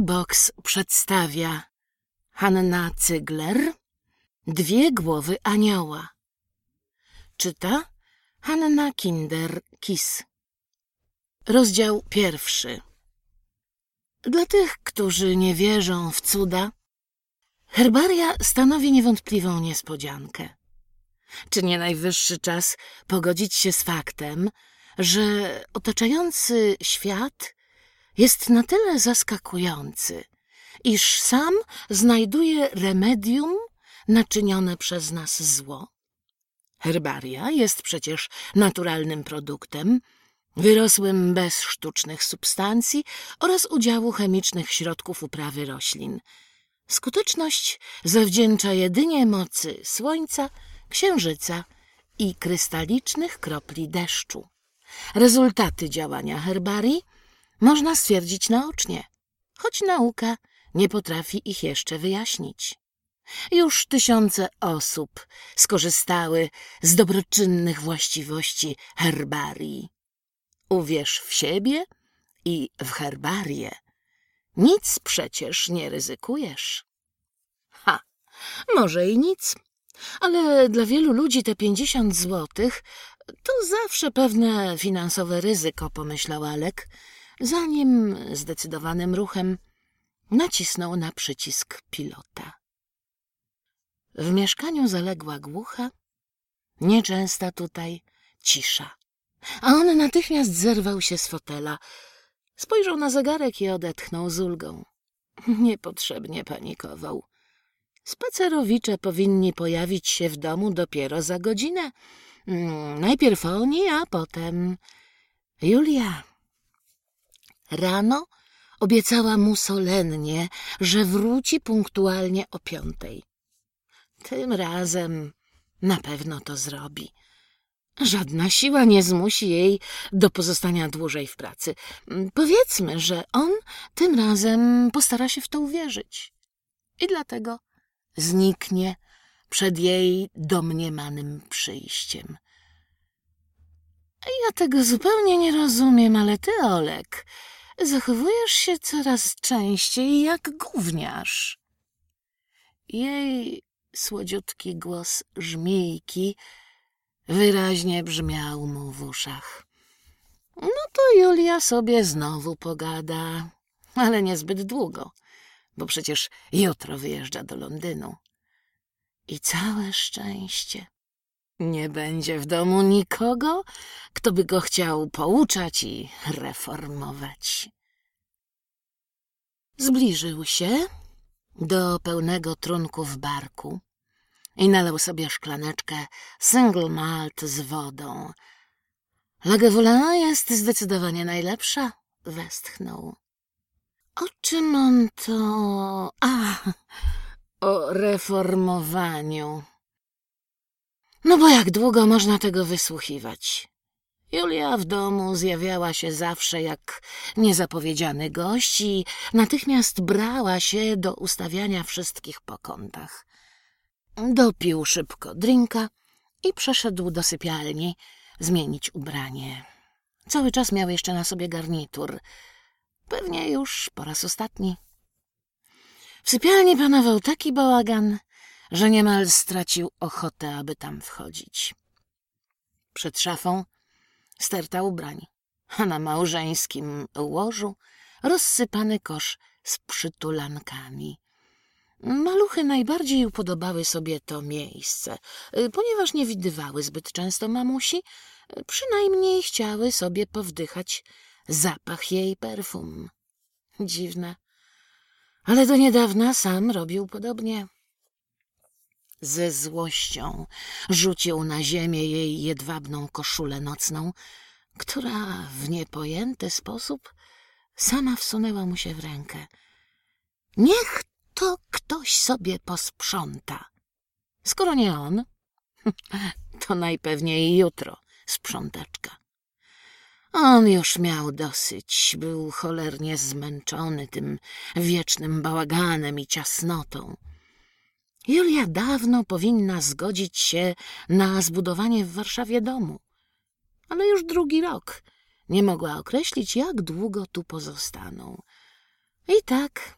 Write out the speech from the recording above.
Box przedstawia Hanna Cygler, Dwie głowy anioła. Czyta Hanna Kinder-Kis. Rozdział 1. Dla tych, którzy nie wierzą w cuda, herbaria stanowi niewątpliwą niespodziankę. Czy nie najwyższy czas pogodzić się z faktem, że otaczający świat jest na tyle zaskakujący, iż sam znajduje remedium na czynione przez nas zło? Herbaria jest przecież naturalnym produktem, wyrosłym bez sztucznych substancji oraz udziału chemicznych środków uprawy roślin. Skuteczność zawdzięcza jedynie mocy słońca, księżyca i krystalicznych kropli deszczu. Rezultaty działania herbarii można stwierdzić naocznie, choć nauka nie potrafi ich jeszcze wyjaśnić. Już tysiące osób skorzystały z dobroczynnych właściwości herbarii. Uwierz w siebie i w herbarię. Nic przecież nie ryzykujesz. Może i nic, ale dla wielu ludzi te 50 złotych to zawsze pewne finansowe ryzyko, pomyślał Alek, zanim zdecydowanym ruchem nacisnął na przycisk pilota. W mieszkaniu zaległa głucha, nieczęsta tutaj cisza, a on natychmiast zerwał się z fotela. Spojrzał na zegarek i odetchnął z ulgą. Niepotrzebnie panikował. Spacerowicze powinni pojawić się w domu dopiero za godzinę. Najpierw oni, a potem Julia. Rano obiecała mu solennie, że wróci punktualnie o 5. Tym razem na pewno to zrobi. Żadna siła nie zmusi jej do pozostania dłużej w pracy. Powiedzmy, że on tym razem postara się w to uwierzyć. I dlatego zniknie przed jej domniemanym przyjściem. Ja tego zupełnie nie rozumiem, ale ty, Olek, zachowujesz się coraz częściej jak gówniarz. Jej słodziutki głos żmijki wyraźnie brzmiał mu w uszach. No to Julia sobie znowu pogada, ale niezbyt długo, bo przecież jutro wyjeżdża do Londynu. I całe szczęście. Nie będzie w domu nikogo, kto by go chciał pouczać i reformować. Zbliżył się do pełnego trunku w barku i nalał sobie szklaneczkę single malt z wodą. Lagavulin jest zdecydowanie najlepsza, westchnął. O czym on to? O reformowaniu. No bo jak długo można tego wysłuchiwać? Julia w domu zjawiała się zawsze jak niezapowiedziany gość i natychmiast brała się do ustawiania wszystkich po kątach. Dopił szybko drinka i przeszedł do sypialni zmienić ubranie. Cały czas miał jeszcze na sobie garnitur. Pewnie już po raz ostatni. W sypialni panował taki bałagan, że niemal stracił ochotę, aby tam wchodzić. Przed szafą sterta ubrań, a na małżeńskim łożu rozsypany kosz z przytulankami. Maluchy najbardziej upodobały sobie to miejsce, ponieważ nie widywały zbyt często mamusi, przynajmniej chciały sobie powdychać zapach jej perfum. Dziwne, ale do niedawna sam robił podobnie. Ze złością rzucił na ziemię jej jedwabną koszulę nocną, która w niepojęty sposób sama wsunęła mu się w rękę. Niech to ktoś sobie posprząta. Skoro nie on, to najpewniej jutro sprzątaczka. On już miał dosyć, był cholernie zmęczony tym wiecznym bałaganem i ciasnotą. Julia dawno powinna zgodzić się na zbudowanie w Warszawie domu, ale już 2. rok nie mogła określić, jak długo tu pozostaną. I tak